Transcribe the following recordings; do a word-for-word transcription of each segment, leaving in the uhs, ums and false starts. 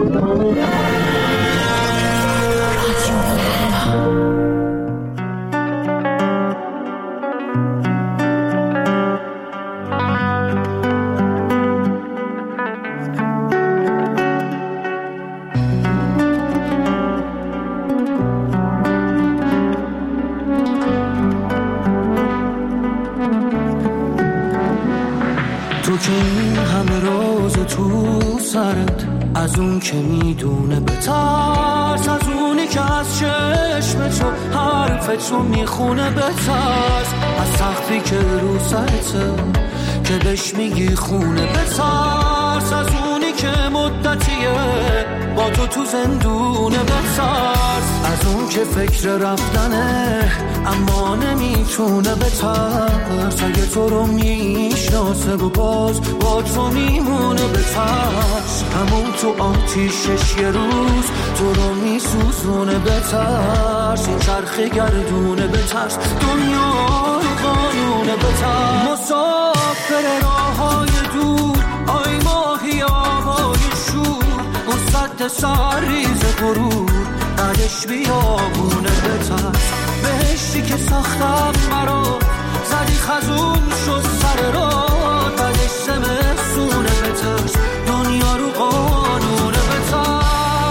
تو که این همه راز تو سرت، از اون که میدونه بترس، از اونی که از چشم تو حرفتو میخونه بترس، از سقفی که رو سرته که بهش میگی خونه بترس، از اونی که مدتیه با تو تو زندونه بترس، از اون که فکر رفتنه اما نمیتونه بترس، اگه تو رو میشناسه و باز با تو میمونه بترس، همون تو آتیشش یه روز تو رو میسوزونه بترس، این چرخ گردونه بترس، دنیا رو قانونه بترس، مسافر راه های دور آی ماهی آبای شور، اون سد سرریز غرور بعدش بیابونه بترس، بهشتی که ساختم مرا زدی خزون شد سر را، بعدش زمستونه بترس، دنیا رو قانونه بترس.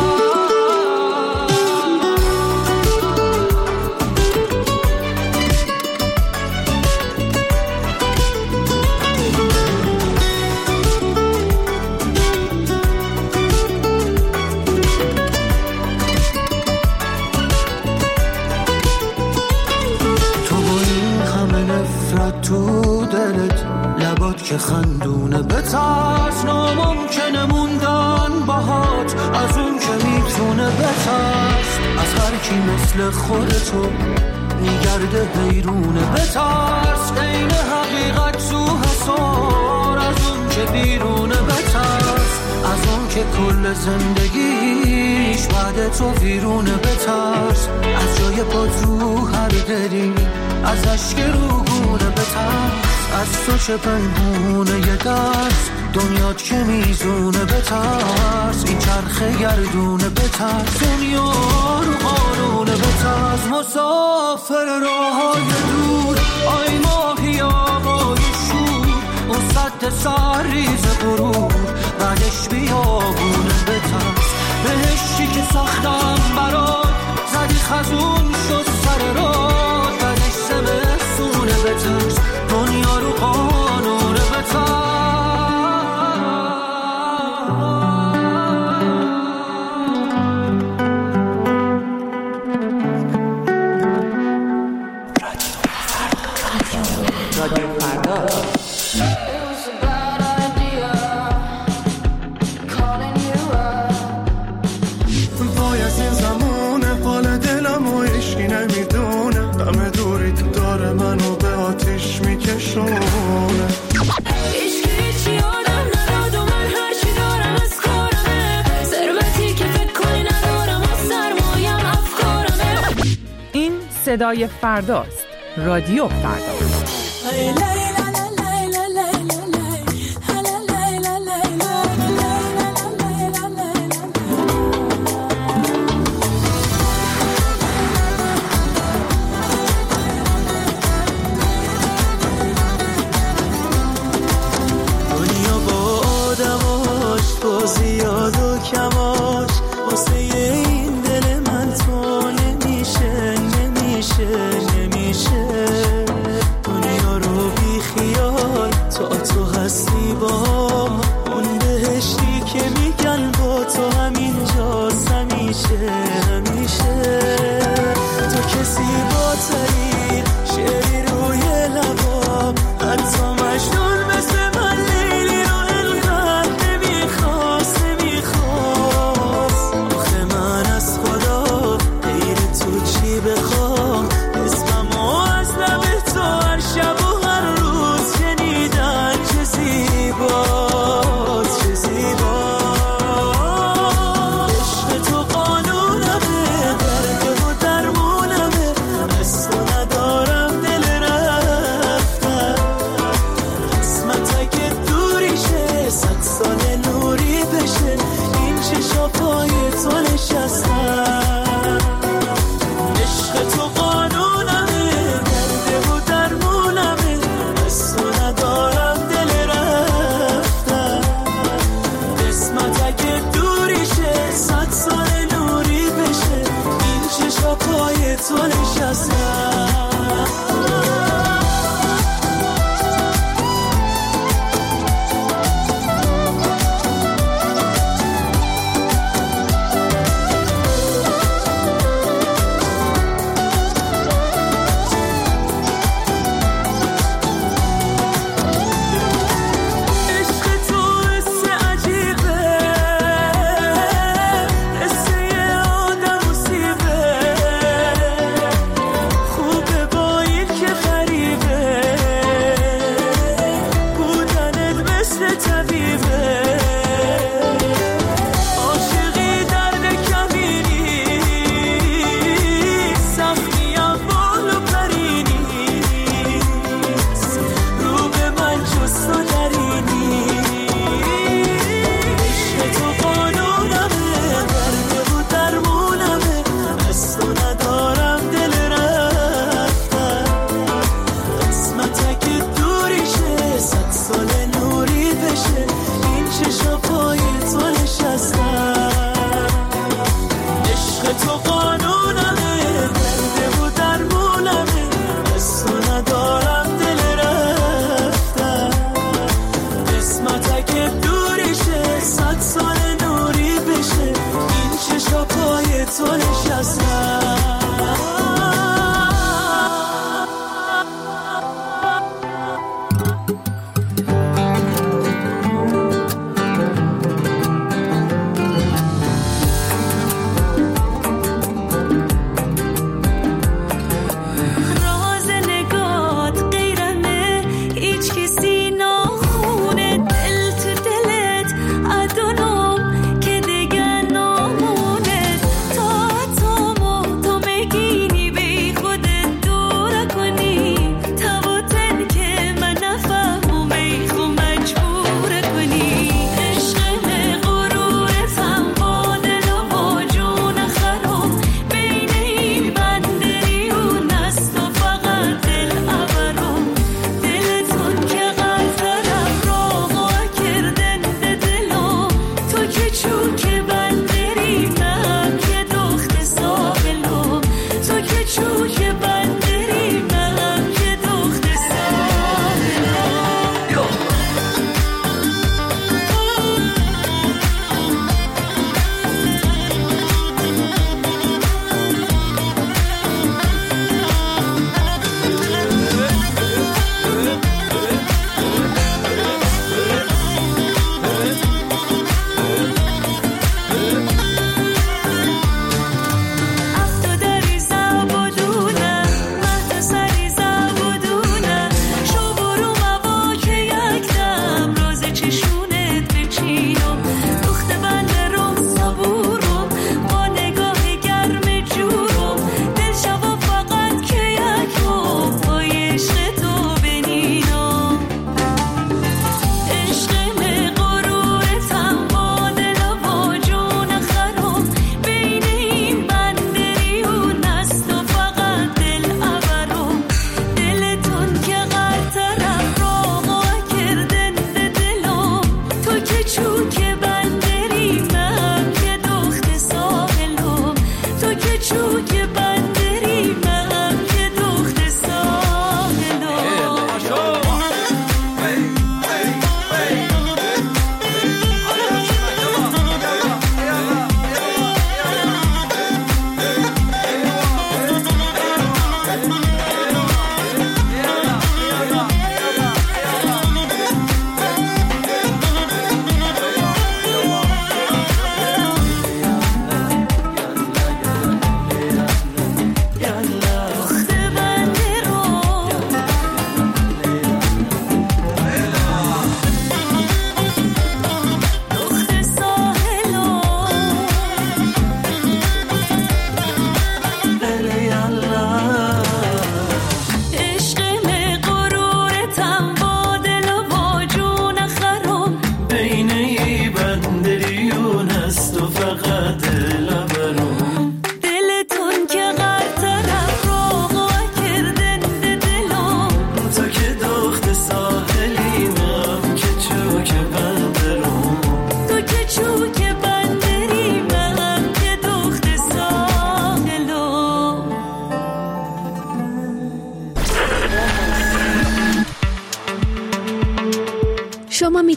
تو دلت لبات که خندونه بترس، ناممکنه موندن باهات از اون که میتونه بترس، از هر کی مثل خودتو میگرده حیرونه بترس، عین حقیقت تو حسار از اون که بیرونه بترس، از اون که کل زندگیش بعد تو ویرونه بترس، از جای پات رو هر دلی از اشک روگونه بترس، از تو چه پنهونه یه دست دنیات که میزونه بترس، این چرخ گردونه بترس، دنیا رو قانونه بترس، مسافر راه های دور آی ماهی آبای شور، اون سد سرریز غرور بعدش بیابونه بترس، بهشتی که ساختم برات زدی خزون شد سر را، بعدش زمستونه بترس، دنیا رو قانونه بترس. رادیو فردا. وای از این زمونه حال دلم و عشقی نمیدونه، همه دوری تو داره منو به آتیش میکشونه، عشقی چی آدم نداد و من هرچی دارم از کارمه، ثروتی که فکر کنی ندارم و سرمایم افکارمه. این صدای فرداست، رادیو فرداست. زیاد و کماش واسه این دل من تو نمیشه نمیشه نمیشه، دنیا رو بی خیال تا تو هستی با اون بهشتی که میگن با تو همینجاست همیشه همیشه، تو کسی با تری شعری روی لبام، حتی مجنون مثل من لیلی رو انقدر نمیخواست نمیخواست، آخه من از خدا غیر تو چی بخوام، اسممو از لب تو هر شب و هر روز شنیدن چه زیباست چه زیباست، عشق تو قانونمه تو نشستم.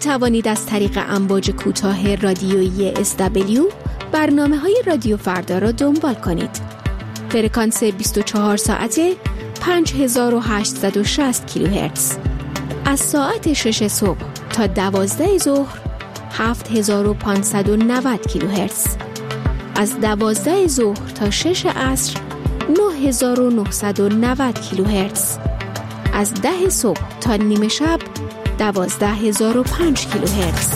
توانید از طریق امواج کوتاه رادیویی اس دبلیو برنامه های رادیو فردا را دنبال کنید. فرکانس بیست و چهار ساعته پنج هزار و هشتصد و شصت کیلوهرتز. از ساعت شش صبح تا دوازده ظهر هفت هزار و پانصد و نود کیلوهرتز. از دوازده ظهر تا شش عصر نه هزار و نهصد و نود کیلوهرتز. از ده صبح تا نیمه شب دوازده هزار و پنج کیلوهرتز.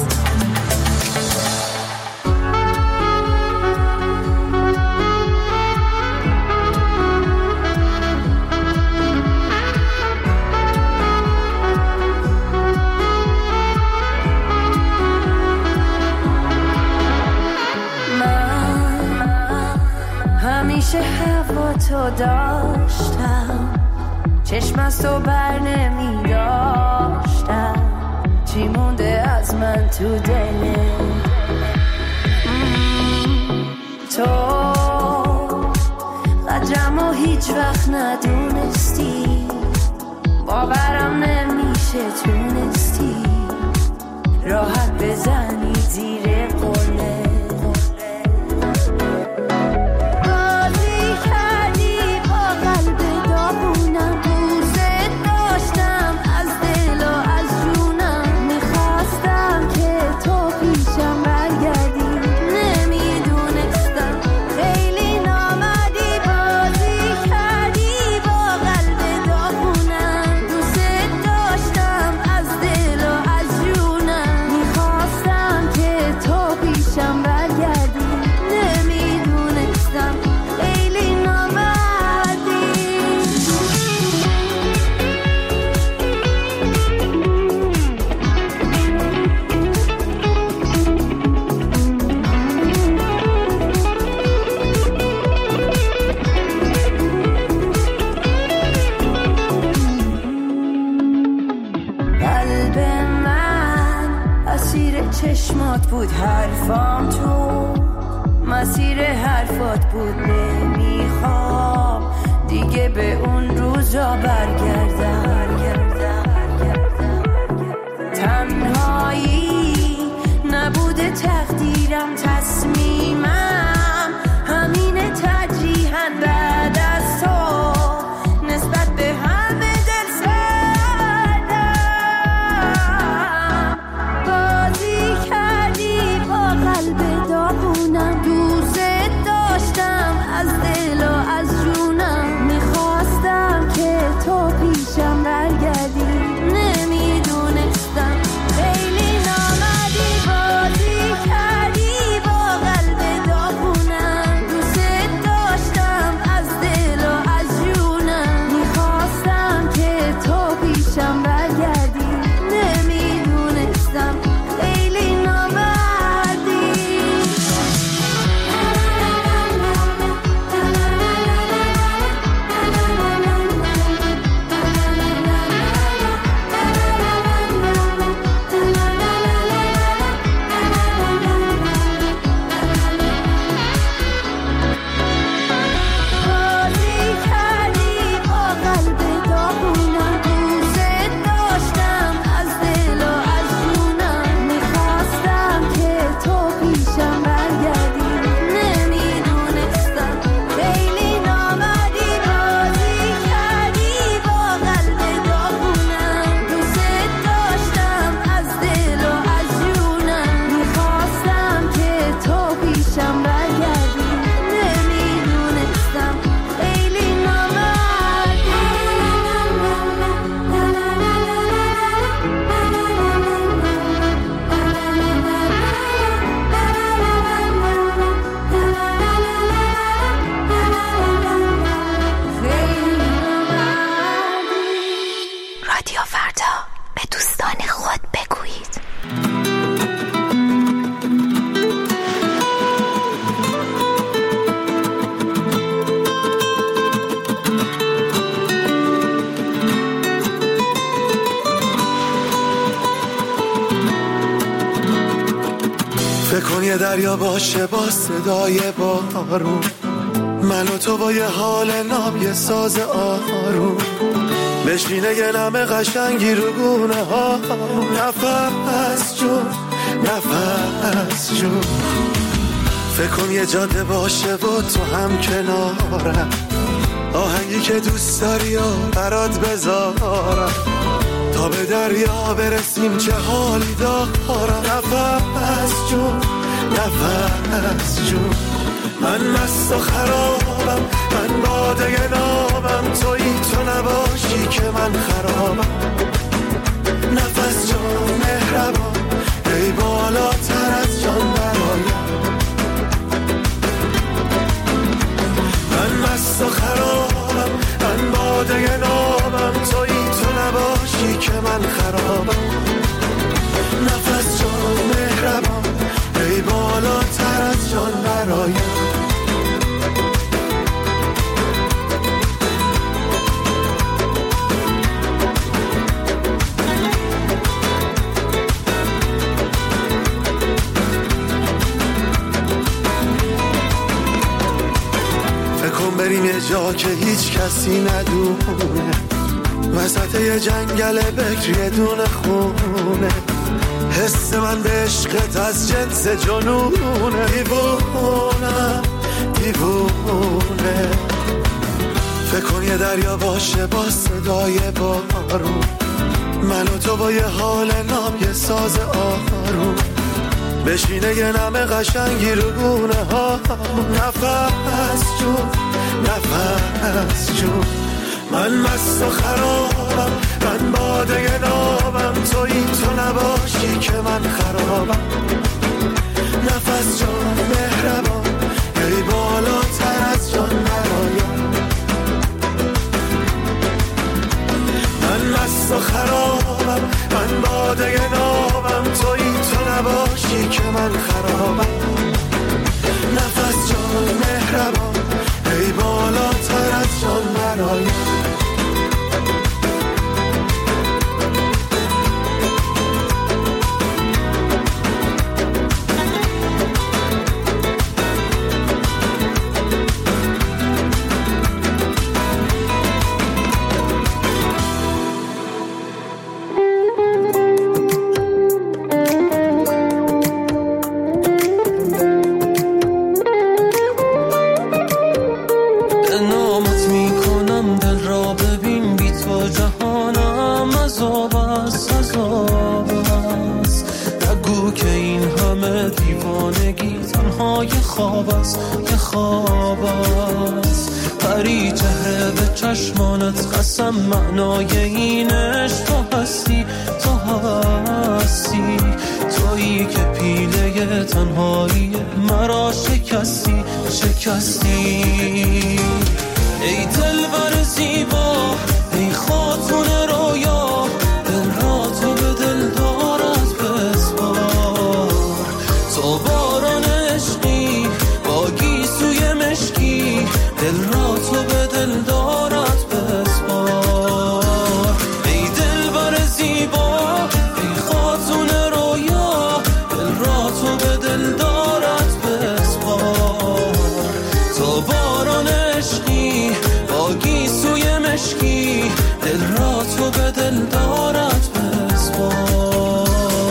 همیشه هوا تو داشتم، چشم از تو بر نمی داشتم، چی مونده از من تو دلت؟ تو قدرم و هیچ وقت ندونستی، باورم نمیشه تونستی راحت بزنی زیر قله. چشمات بود حرفام، تو مسیر حرفات بود، نمیخوام دیگه به اون روزا برگردم. تنهایی نبوده تقدیرم، تصمیمم همینه ترجیحاً بعد از تو نسبت به همه دل سردم. بازی کردی با قلب داغونم، دوست داشتم از دل و از جونم، میخواستم که تو پیشم برگردی، نمیدونستم خیلی نامدی. بازی کردی با قلب داغونم، دوست داشتم از دل و از جونم، میخواستم که تو پیشم برگردی، نمیدونستم خیلی نامدی. بازی کردی با قلب داغونم، دوست داشتم از دل و از جونم، میخواستم که تو پیشم برگردی، نمیدونستم خیلی نامدی. بازی کردی با قلب داغونم، دوست داشتم از دل و از جونم، میخواستم که تو پیشم برگردی، نمیدونستم خیلی رادیو فردا، به دوستان خود بگویید. فکر کن یه دریا باشه با صدای بارون، من و تو با یه حال ناب، یه ساز آروم، بشینه یه نم قشنگی رو گونه ها. نفس جون نفس جون فکر کن یه جاده باشه و تو هم کنارم، آهنگی که دوست داری و برات بذارم، تا به دریا برسیم چه حالی دارم. نفس جون نفس جون من مست و خرابم، من باده نامم، تویی تو نباشی که من خرابم. نفس جان مهربان ای بالاتر از جان برایم، من مست و خرابم، من باده نامم، تویی تو نباشی که من خرابم. نفس جان مهربان ای بالاتر از جان برایم. بریم یه جا که هیچ کسی ندونه، وسط یه جنگل بکر یه دونه خونه. حس من به عشقت از جنس جنونه، دیوونم دیوونه. فکر کن یه دریا باشه با صدای بارون، من و تو با یه حال ناب یه ساز آروم، بشینه یه نم قشنگی رو گونه ها. نفس جون نفس جون من مست و خرابم، من باده نامم، تویی تو نباشی که من خرابم. نفس جان مهربان ای بالاتر از جان برایم، من مست و خرابم، من باده نامم، تویی تو نباشی که من خرابم. نفس جان مهربان ای بالاتر از جان برایم. معنای اینش تو هستی تو هستی، تویی که پیله تنهایی مرا شکستی شکستی. ای دلبر زیبا ای خاتون رویا، دل را تو به دل دارد بسپار. تو باران عشقی با گیسوی مشکی، دل را تو به دل دارد دل را تو به دل دارد بسپار.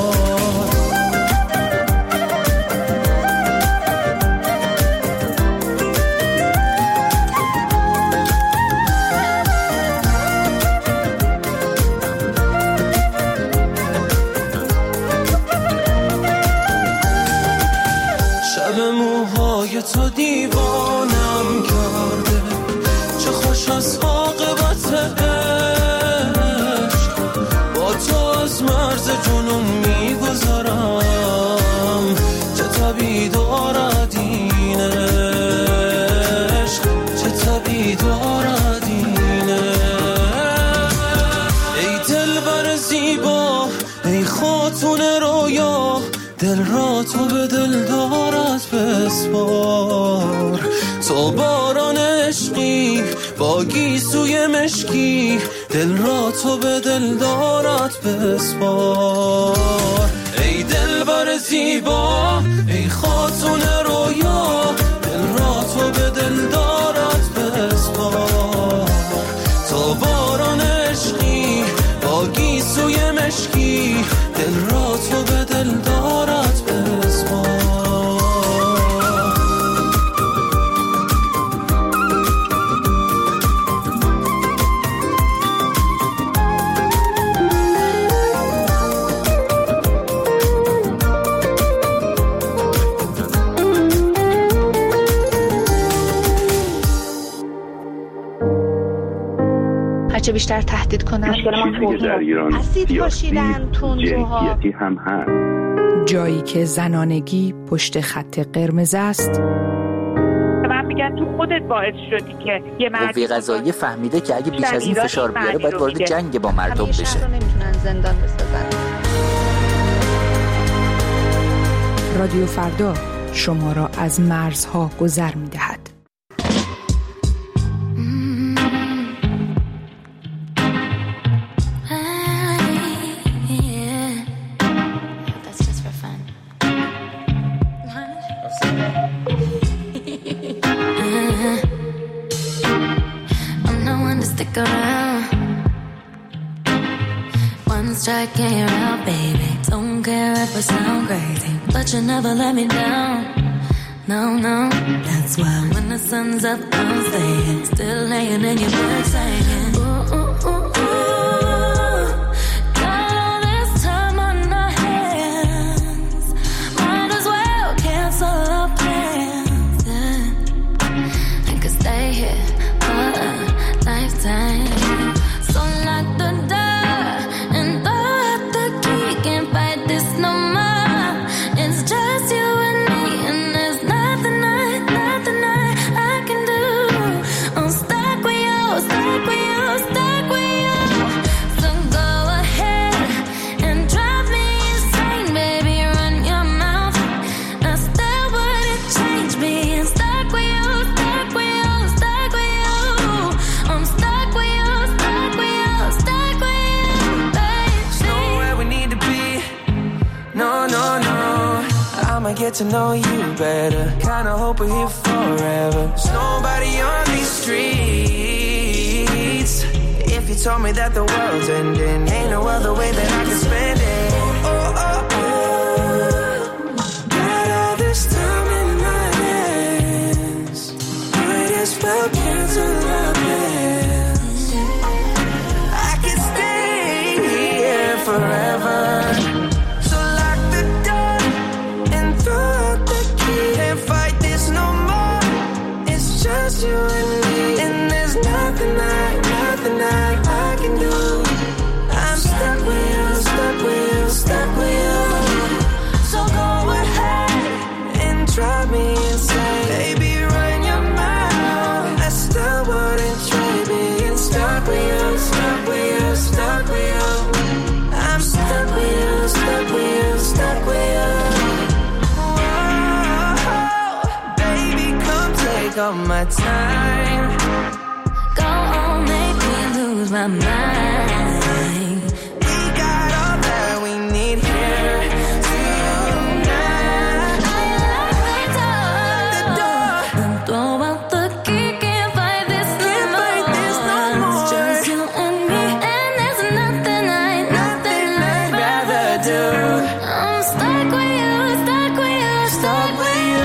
شب موهای تو دیوانم کرده، چه خوش از عاقبت عشق، با تو از مرز جنون میگذارم. چه طبیع دارد این عشق، چه طبیع دارد این عشق. ای دلبر زیبا ای خاتون رویا، دل را تو به دل دارد بسپار. تو باران عشقی با گیسوی مشکی، دل را تو به دل دارد بسپار. ای دلبر زیبا ای خاتون رویا، دل را تو به دل دارد بسپار. تو باران عشقی چه بیشتر تهدید کنن. مشکل ما توهین اسید پاشیدن، تندروها هم هست. جایی که زنانگی پشت خط قرمز است. من میگن تو خودت باعث شدی که یه مرد قوه قضاییه فهمیده که اگه بیش از این فشار بیاره باید وارد جنگ با مردم بشه. شهر رو نمیتونن زندان بسازن. رادیو فردا شما را از مرزها گذر می‌دهد. Strike and you're out, baby. Don't care if I sound crazy, but you never let me down. No, no, that's why when the sun's up, I'm staying, still laying in your bed saying, ooh, ooh, ooh, ooh. Got all this time on our hands, might as well cancel our plans. Yeah. I could stay here for a lifetime. So lock the door. Get to know you better. Kinda hope we're here forever. There's nobody on these streets. If you told me that the world's ending, ain't no other way that I can spend it. Oh, oh, oh, oh. Got all this time in my hands. Might as well cancel our plans. I could stay here forever. Just you and me, and there's nothing I, nothing I, I can do. I'm stuck with you, stuck with you, stuck with you. So go ahead and drive me insane, baby, run your mouth. I still wouldn't trade being stuck with you, stuck with you, stuck with you. I'm stuck with you, stuck with you, stuck with you. All my time, go on, make me lose my mind. We got all that we need here tonight. I lock the door, and throw out the key. Can't fight this no can't more. Fight this no more. It's just you and me, and there's nothing I, nothing, nothing I'd rather do. I'm stuck with you, stuck with you, stuck with you.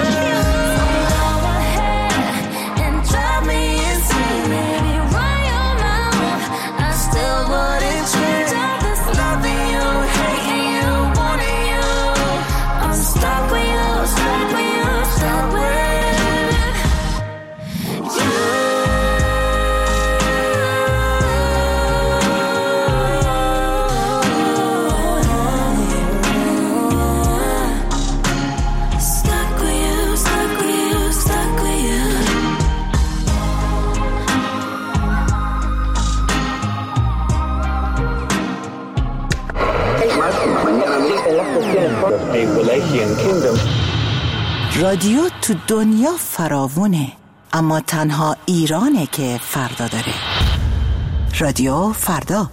رادیو تو دنیا فراوونه، اما تنها ایرانه که فردا داره. رادیو فردا.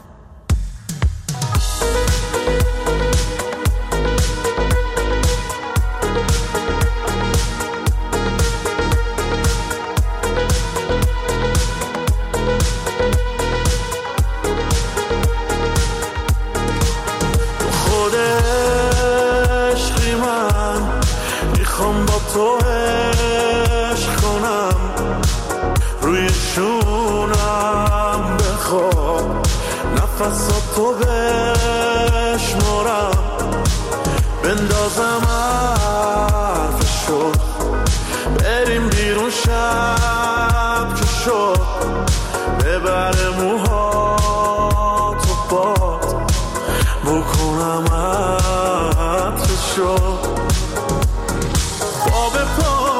تو عشق کنم روی شونم بخواب نفساتو بشمارم بندازم حرفشو بریم بیرون شب که شد ببر موها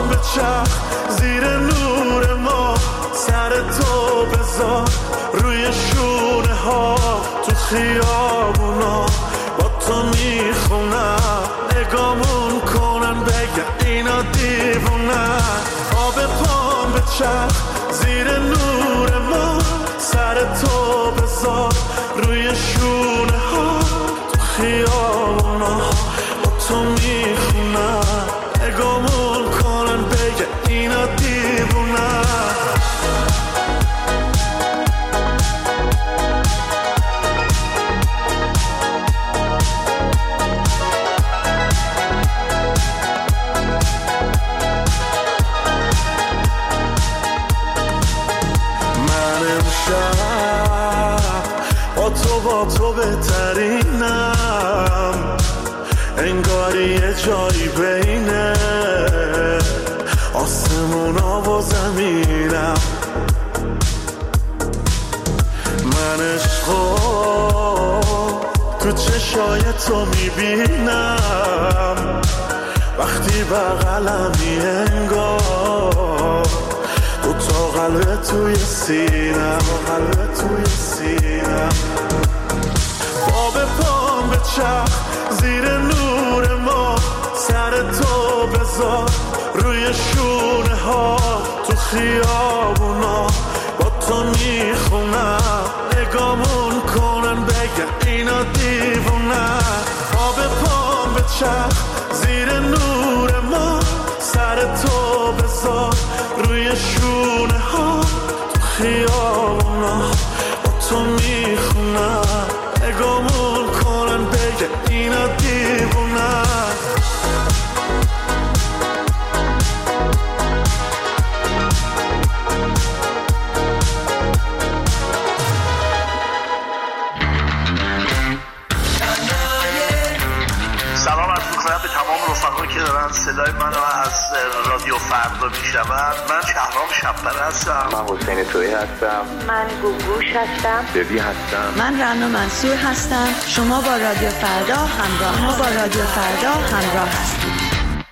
به چرخ زیر نور ما، سر تو بذار روی شونه ها، تو خیابونا با تو میخونم، نگامون کنن بگن اینا دیوونن. آب پام به چرخ زیر نور ما، سر تو بذار روی شونه ها، تو خیابونا با تو میخونن، نگامون کنن بگن اینا دیوونن. با تو با تو بهترینم، انگاری یه جایی بینه آسمونا و زمینم. من عشقو تو چشای تو میبینم، وقتی بغلمی انگار دو تا قلب توی سینم، قلب توی سینم. باب پام به چرخ زیر نور ما، سر تو بذار روی شونه ها، تو خیابونا با تو میخونم، نگامون کنن بگن اینا دیوونن. باب پام به چرخ زیر نور ما، سر تو بذار روی شونه ها، تو خیابونا با تو میخونم، نگامون کنن بگه اینا دیوونن. سلام عرض می‌کنم به تمام رفقایی که دارن صدای منو از رادیو فردا میشنون. من شهرام شب‌پره هستم. من حسین تویی هستم. من گوگوش هستم. ببی هستم. من رنا منصور هستم. شما با رادیو فردا همراه شما با رادیو فردا همراه هستید.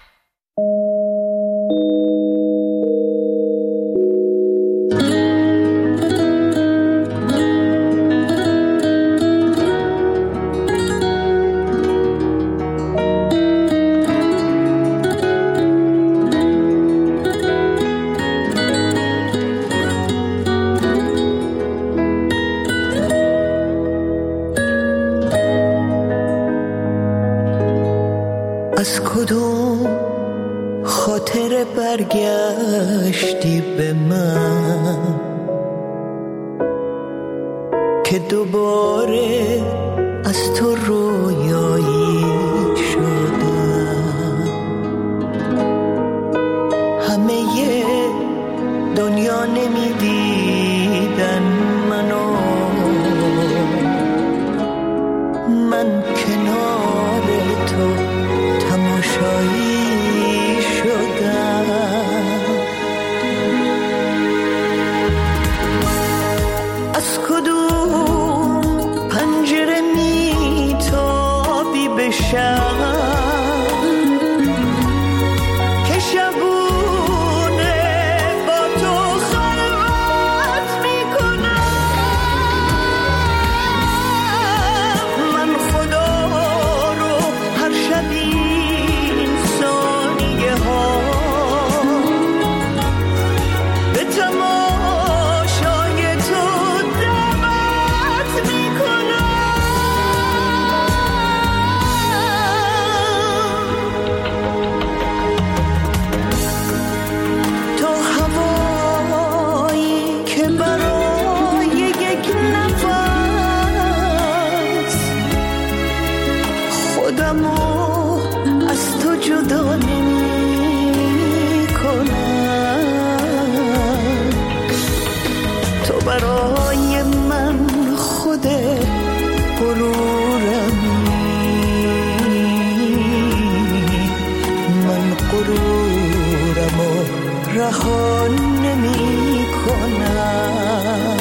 از کدوم خاطر برگشتی به من که دوباره از تو رویایی شدم؟ همه دنیا نمیدیدن منو، من کنار تو تماشایی شدم. از کدوم پنجره میتابی به شب که شبونه با تو خلوت میکنم؟ من خدا رو هر شبی برای من خود غرورمی، من غرورمو رها نمی کنم.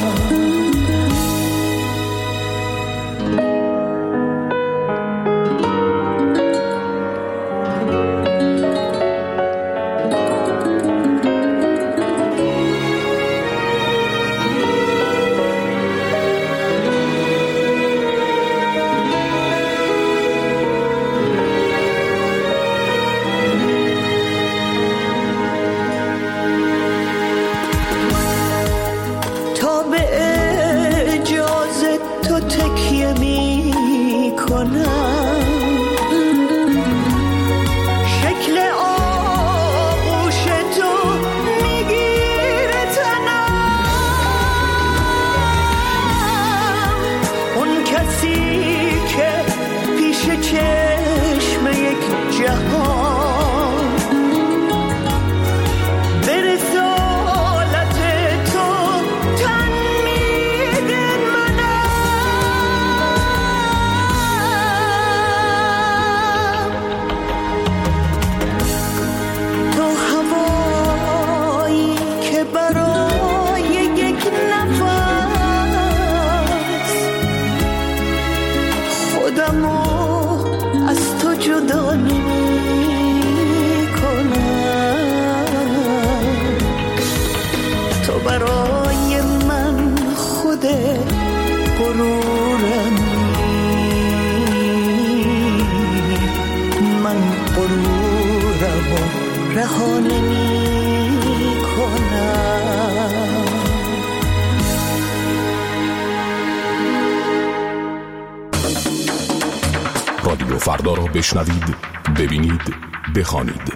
رها نمی کنم. رادیو فردا را بشنوید، ببینید، بخوانید.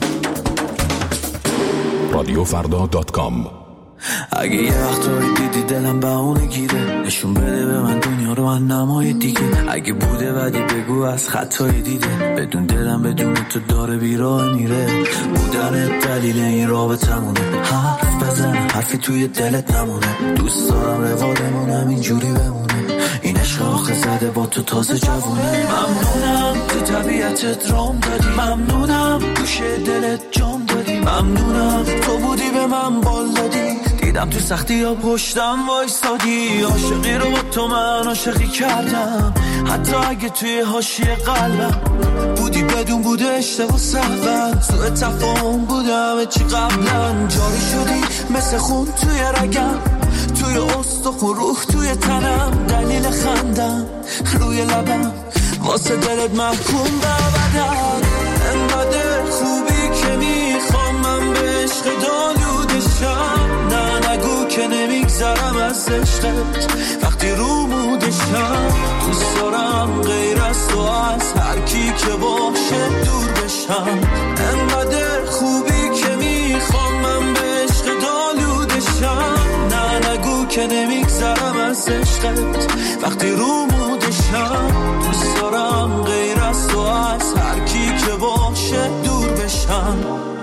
رادیو فردا دات کام. اگه یه وقتایی دیدی دلم بهونه گیره، نشون بده به من دنیا رو من نمای دیگه. اگه بوده بدی بگو از خطای دیده، بدون دلم بدون تو داره بیراه میره. بودن دلیل این رابطمونه، حرف بزن حرفی توی دلت نمونه. دوست دارم روادمونم اینجوری بمونه، این عشق آخه زده با تو تازه جوونه. ممنونم تو طبیعتت رام دادی، ممنونم گوشه دلت جام دادی، ممنونم تو بودی به من بال دادی. دیدم تو سختی ها پشتم وایسادی، عاشقی رو با تو من عاشقی کردم. حتی اگه توی حاشیه قلبم بودی بدون بوده اشتباه سهون، سوء تفاهم بودم چی قبلا. جاری شدی مثل خون توی رگم، توی استخون روح توی تنم. دلیل خندم روی لبم واسه دلت محکوم ببدن. انقدر خوبی که میخوام من به عشق دالودشم. نه نگو که نمیگذرم از عشقت وقتی رو مودشم. دوست دارم غیر از تو از هر کی که باشه دور بشم. انقدر خوبی که میخوام من به عشق دالودشم. نه نگو که نمیگذرم از عشقت وقتی رو مودشم. دوست دارم غیر از تو از هر کی که باشه دور بشم.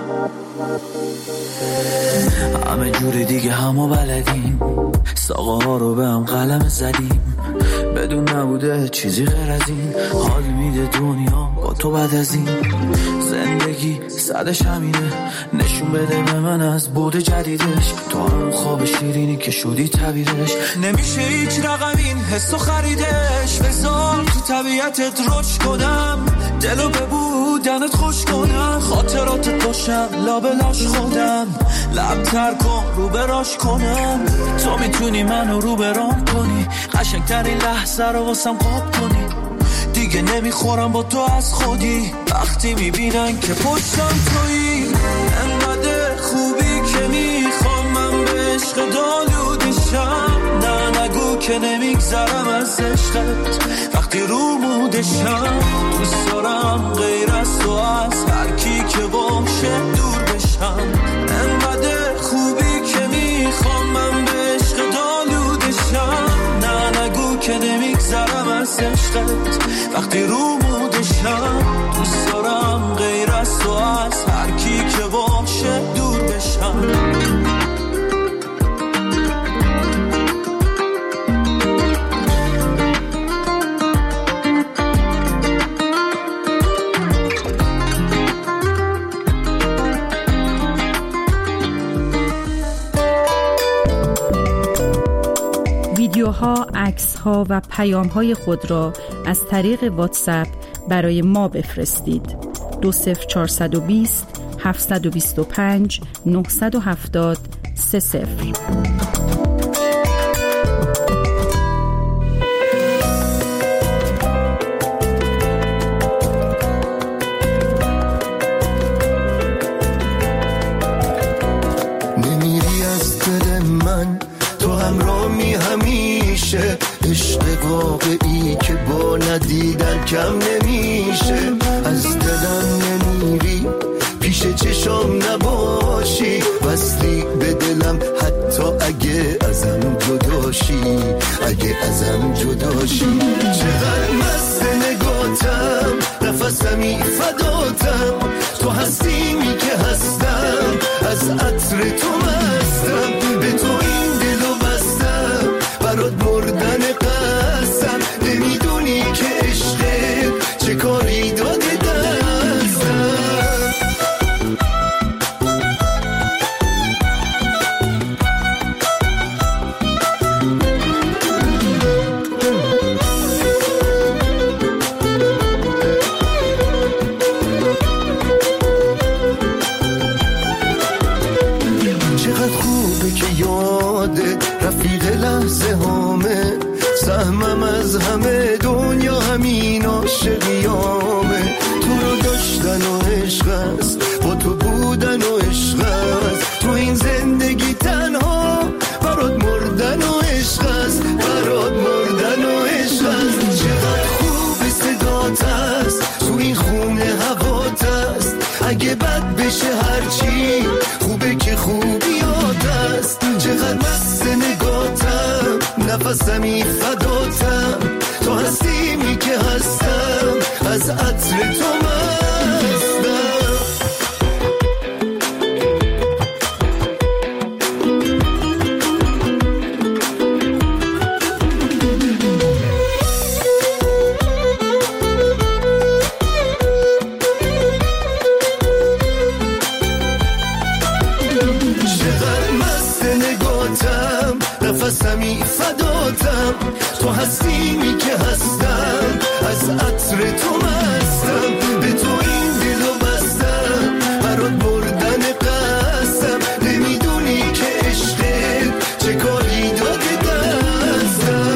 همه جوری دیگه همو بلدیم، ساقه ها رو به هم قلم زدیم. بدون نبوده چیزی غیر از این، حال میده دنیا با تو بعد از این. زندگی صدش همینه، نشون بده به من از بود جدیدش. تو هم خواب شیرینی که شدی تعبیرش، نمیشه هیچ رقم این حسو خریدش. بذار تو طبیعتت رشد کنم، دلو به بودنت خوش کنم. خاطراتت باشم لابلاش خودم، لب تر کن رو براش کنم. تو میتونی منو رو برام کنی، قشنگترین لحظه رو واسم قاب کنی. دیگه نمیخورم با تو از خودی، وقتی میبینن که پشتم تویی. انقدر خوبی که میخوام من به عشق دالودشم. نه نگو که نمیگذرم از عشقت وقتی رو مودشم. دوست دارم غیر از تو از هر کی که باشه دور بشم. انقدر خوبی که میخوام من به عشق دالودشم. نه نگو که نمیگذرم از عشقت وقتی رو مودشم. دوست دارم غیر از تو از هر کی که باشه دور بشم. ویدیوها، عکس‌ها و پیام‌های خود را از طریق واتساپ برای ما بفرستید. دو صفر چهارصد و بیست هفتصد و بیست و پنج نهصد و هفتاد سه صفر. نمیری از دل من، تو همراهی همیشه. عشق واقعی که با ندیدن کم نمیشه. از دلم نمیری، پیش چشام نباشی. وصلی به دلم حتی اگه ازم جداشی، اگه ازم جداشی. چقدر مست نگاتم، نفسمی فداتم. تو هستیمی که هستم، از عطر تو مستم. به تو این دلو بستم، برات مردن قسم. نمیدونی که عشقت چه کاری داده دستم. نفسمی فداتم، تو هستیمی که هستم، از عطر تو مستم. نفسمی فداتم، تو هستیمی که هستم، از عطر تو مستم. به تو این دلو بستم، برات بردن قسم، نمیدونی که عشقت چه کاری داده دستم.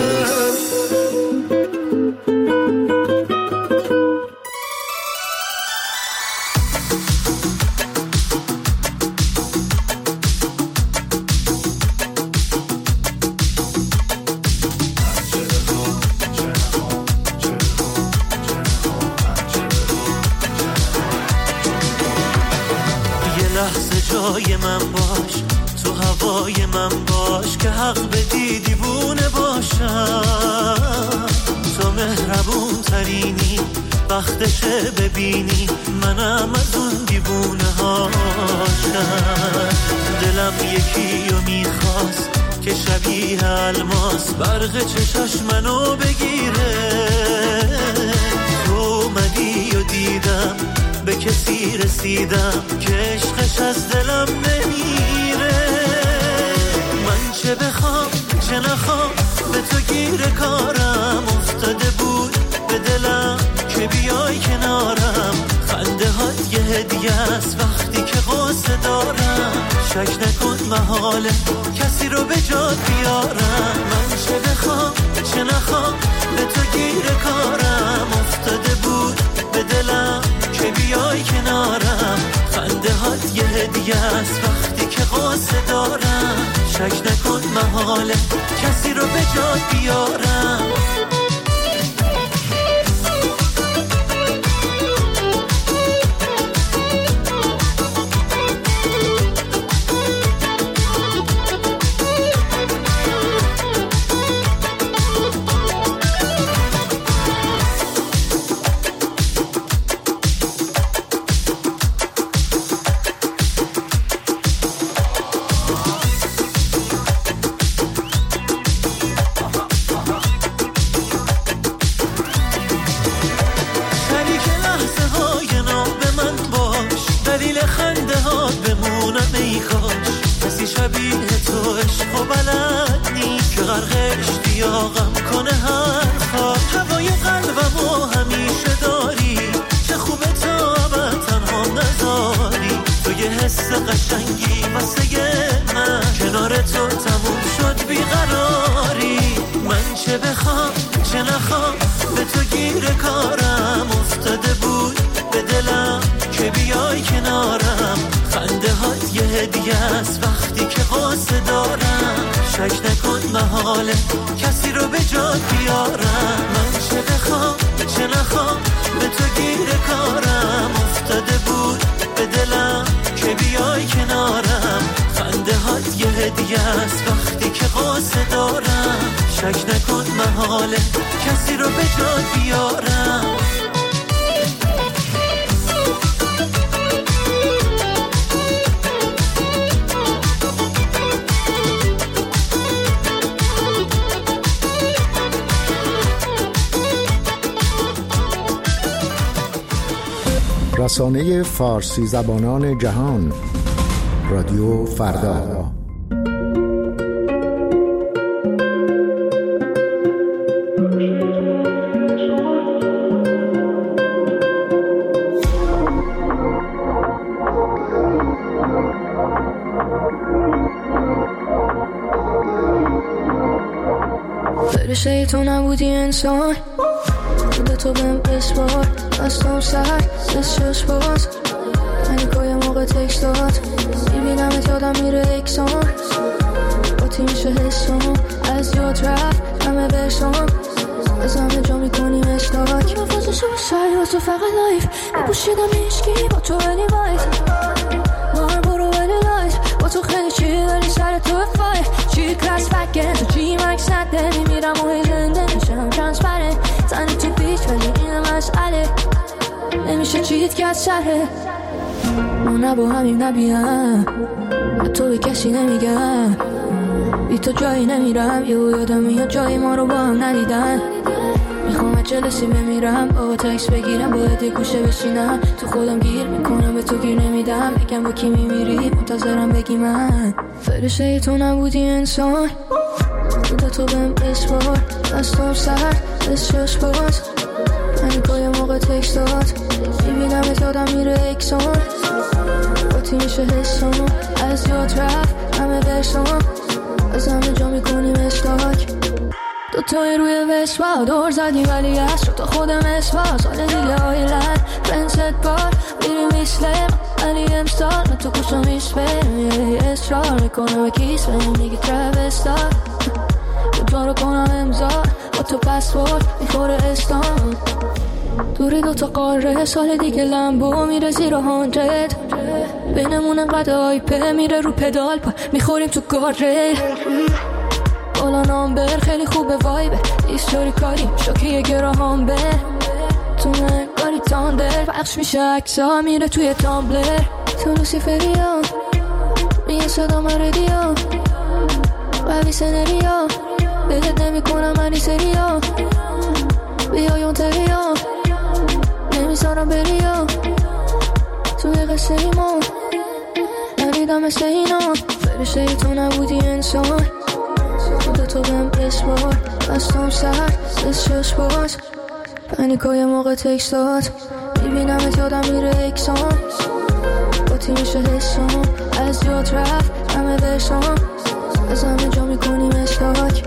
جای من باش، تو هوای من باش، که حق بدی دیوونه باشم. تو مهربون ترینی، وقتشه ببینی منم از اون دیوونه هاشم. دلم یکی رو میخواست که شبیه الماس برق چشاش منو بگیره. تو اومدی و دیدم به کسی رسیدم که عشقش از دلم نمیره. من چه بخوام چه نخوام به تو گیر کارم افتاده بود به دلم که بیای کنارم. خنده هات یه هدیه است وقتی که غصه دارم. شک نکن محاله کسی رو به جات بیارم. من چه بخوام چه نخوام به تو گیر کارم افتاده بود به دلم که بیای کنارم. خنده هات یه هدیه است وقتی که غصه دارم. شک نکن محاله کسی رو به جات بیارم. کسی رو به جات بیارم. من چه بخوام چه نخوام به تو گیر کارم افتاده بود به دلم که بیای کنارم. خنده هات یه هدیه است وقتی که غصه دارم. شک نکن محاله کسی رو به جات بیارم. رسانه فارسی زبانان جهان، رادیو فردا. فرشته تو نبودی انسان، به تو بهم بسپار دستم سر دستش باز. پنیکای موقع تکست داد میبینمت یادم میره اکسان. با تیمش حسام از یاد رفت همه برسام. از همه جا میکنیم اشتاک. من فازه شو سری با تو فقط لایف میپوشیدم عشقی با تو ولی وایت. مار برو ولی لایت با تو خیلی چی ولی سر تو فای. چی کلاس فکر تو چی من عکس نده میمیرم و هی زنده میشم ترانسپرنت زنی تو بیچ ولی این مسئله نمیشه چیت که از شهره ما نه با همیم نبیم حتی به کسی نمیگم بی تو جایی نمیرم یه یادم میاد جایی ما رو با هم ندیدن میخوام جلسی بمیرم با تکس بگیرم باید یه گوشه بشینم تو خودم گیر میکنم به تو گیر نمیدم بگم با کی میمیری منتظرم بگی من فرشته تو نبودی انسان بوده تو بهم اسوار دستم سر دستش باز پنیکا یه موقع تکس داد میبینم ات یادم میره اکسان باتی میشه حسام از یاد رفت همه برسام از همه جا میکنیم استاک دوتای روی وسوا دور زدی ولی از شد تا خودم اسوا سال دیگه آیلند فرنست بار میریم ایسلم ولی امستال من تو کشم ایسپرم یه اصرار میکنم و کیس بریم دیگه ترابستار کجا رو کنم امضا با تو پسورد میخوره استان دوری دوتا قاره سال دیگه لمبو میره زیر هاندرد بینمون انقدر آیپه میره رو پدال پا میخوریم تو گارد بالا نامبر خیلی خوبه وایبه ایستوری کاری شاکی یه گراهام بر تو من کاری تاندر بخش میشه اکسا میره توی تامبلر تو لوسیفریا میگه صدا من ردیا قوی سنریا بهت نمی کنم منی سریا بیایون تریا نمیذارم بریا توی قصه ایمان نریدم مثل اینا فرشته تو نبودی انسان بوده تو بهم اسوار دستم سر دستش باز پنیکای موقع تکس داد میبینم ات یادم میره اکسان باتی میشه حسام از یاد رفت همه برسام از همه جا میکنیم استاک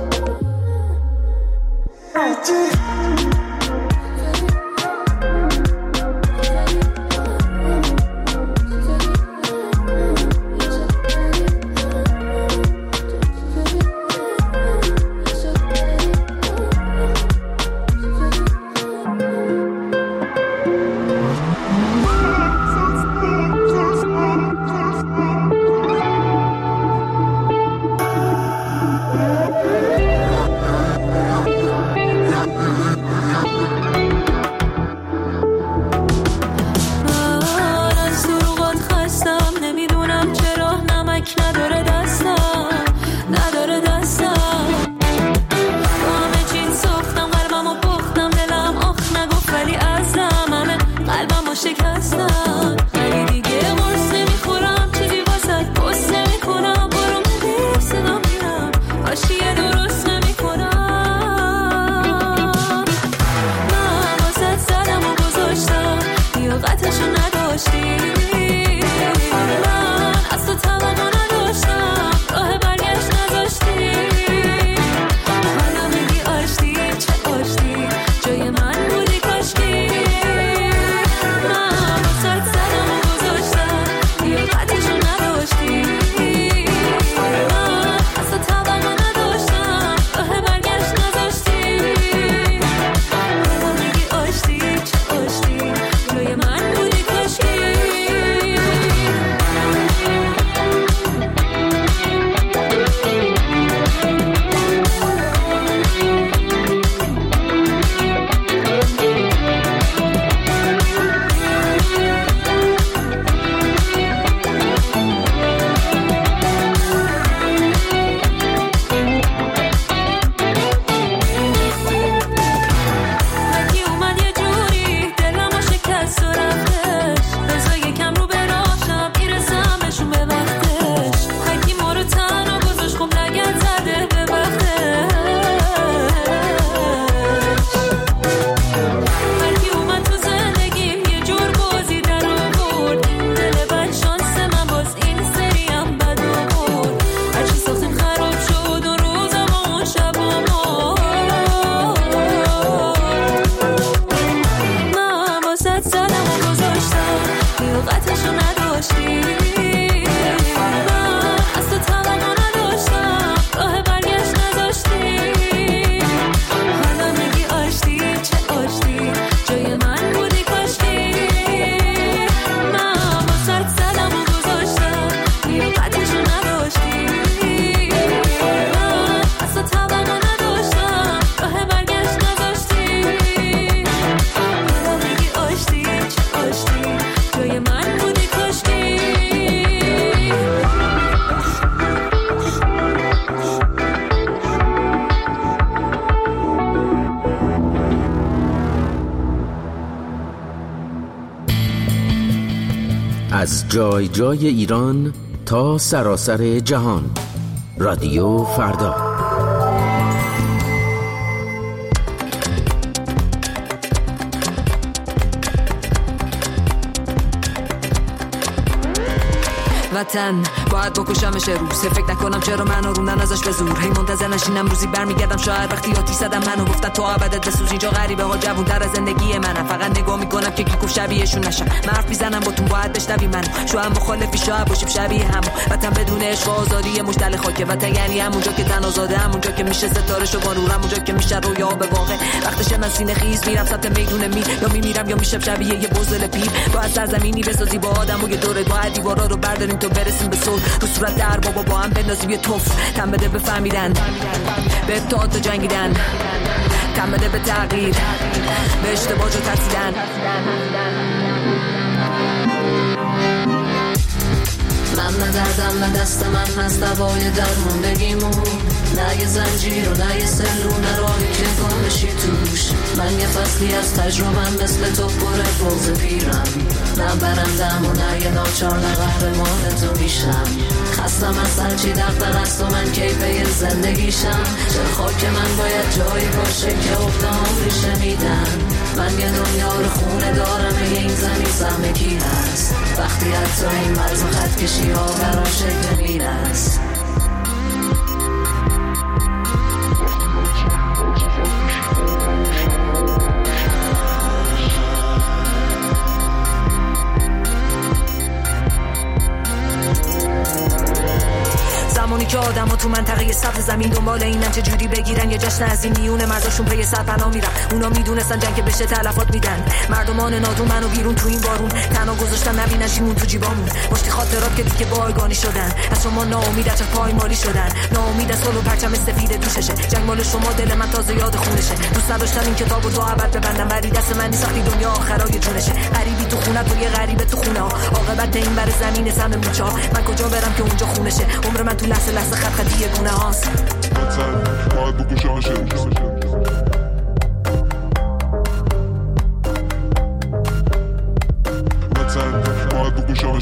از جای جای ایران تا سراسر جهان. رادیو فردا. وطن باید بکشمش روز، فکر نکنم چرا منو روندن ازش به زور. هی منتظر نشینم روزی برمیگردم شاید وقتی آتیش زدم منو گفتن تو ابدت بسوز. اینجا غریبه ها جوون‌تر از زندگی منم، فقط نگاه میکنم که کی گفت شبیهشون نشم. من حرف میزنم با تو باید بشنوی منو، شاید مخالفی شاید باشیم شبیه هم. وطن بدون عشق و آزادی مشتل خاکه. وطن یعنی همونجا که تن آزاده، همونجا که میشه ستاره‌شو با نور، همونجا که میشه رویا به واقع. وقتشه من سینه خیز میرم سمت میدون می، یا میمیرم یا میشم شبیه یه بزدل پیر. با از سرزمینی بسازی با آدمو یه دوره، با دیوارا رو برداریم تو برسیم به صلح. رو صورت در بابا با هم بندازیم یه توف. تن بده به فهمیدن، به ابتعاد و جنگیدن، تن بده به تغییر، به اشتباه جو ترسیدن. من نه دردم نه دست من هست دوای درموندگیمون، نه یه زنجیر و نه یه سلو، نه راهی که گم بشی توش. من یه فصلی از تجربم مثل تو پر بغض پیرم، نه برندم و نه یه ناچار، نه قهرمان تو میشم. خستم از هرچی دغدغه است و من کیفه زندگیشم. چرا خاک من باید جایی باشه که افتام ریشه میدن؟ من یه دنیا رو خونه دارم، به این زمین سهم کی هست؟ وقتی حتی این مرز و خط کشی ها برام شکل میرست. زمانی که آدم ها تو منطقه سبز زمین دنبال اینن چه جوری بگیرن یه جشن از این میونه مرزاشون پی سر پناه میرن. اونا میدونستن جنگ بشه تلفات میدن. مردمان نادون منو بیرون تو این بارون، تنها گذاشتن نبینن شیمون تو جیبامون. مشتی خاطرات که دیگه بایگانی شدن، از شما ناامید از پایمالی شدن. ناامید از صلح و پرچم سفید دوششه. جنگ مال شما دل من تازه یاد خونشه. دوست نداشتم این کتابو تو ابد ببندم، ولی دست من نیست وقتی دنیا آخرای جونشه. غریبی تو خونه تو یه غریبه تو خونه ها، عاقبت این بر زمین سم موچا. من کجا برم که اونجا خونشه؟ عمر من تو لحظه لحظه خط خطی گونه هاست. وطن باید بکشمش. وطن باید بکشمش.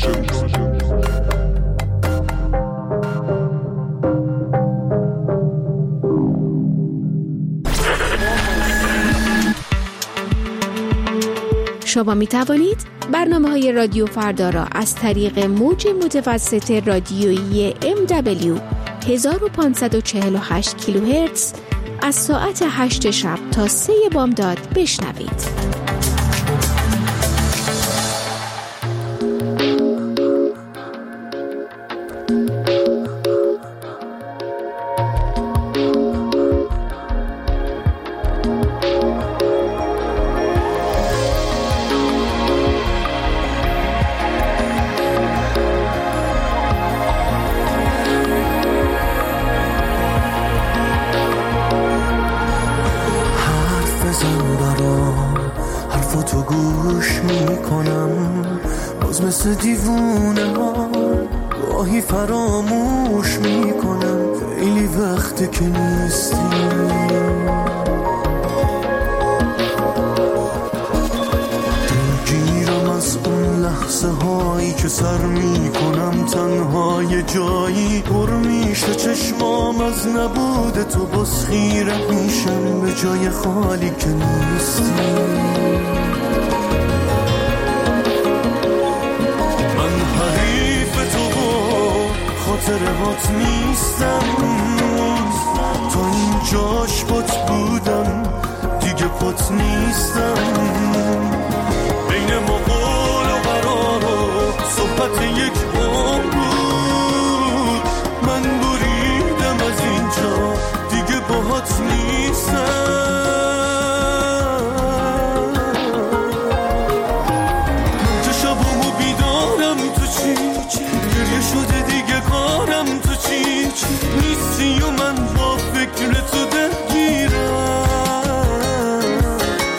شما می توانید برنامه های رادیو فردا را از طریق موج متوسط رادیویی ام دبلیو هزار و پانصد و چهل و هشت کیلوهرتز از ساعت هشت شب تا سه بامداد بشنوید. مثل دیوونه ها گاهی فراموش میکنم، خیلی وقته که نیستی. دلگیرم از اون لحظه هایی که سر میکنم تنها یه جایی پر میشه چشمام از نبود تو، باز خیره میشم به جای خالی که نیستی. خاطرهات نیستم، تا این جاش پات بودم دیگه پات نیستم. بین ما قول و قرار و صحبت یک عمر بود، من بریدم از اینجا دیگه باهات نیستم. چه شبامو بیدارم تو چی گریه شده دیگه کارم تو چی چی نیستی و من با فکر تو درگیرم.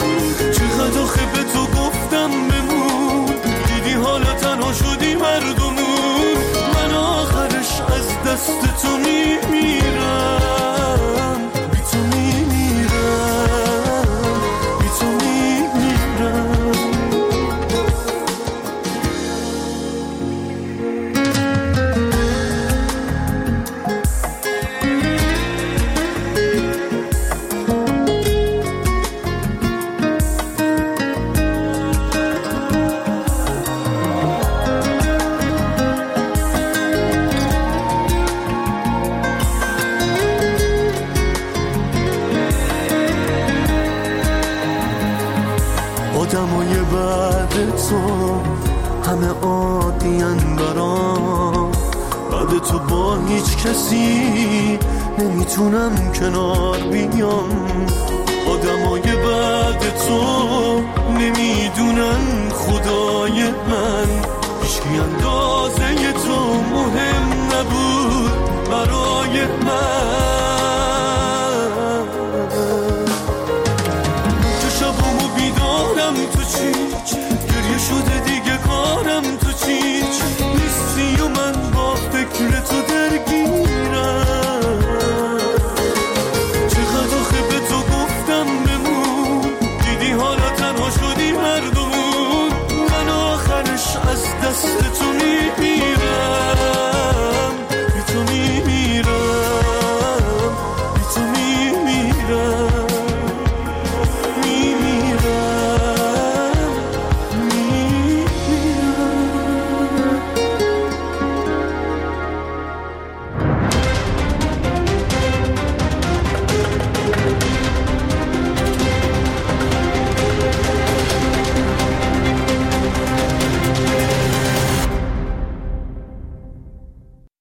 چقدر آخه به تو گفتم بمون، دیدی حالا تنها شدی مردم تو همه عادی‌ان برام، بعد تو با هیچ کسی نمیتونم کنار بیام. آدمای بعد تو نمیدونن خدای من هیچکی اندازه تو مهم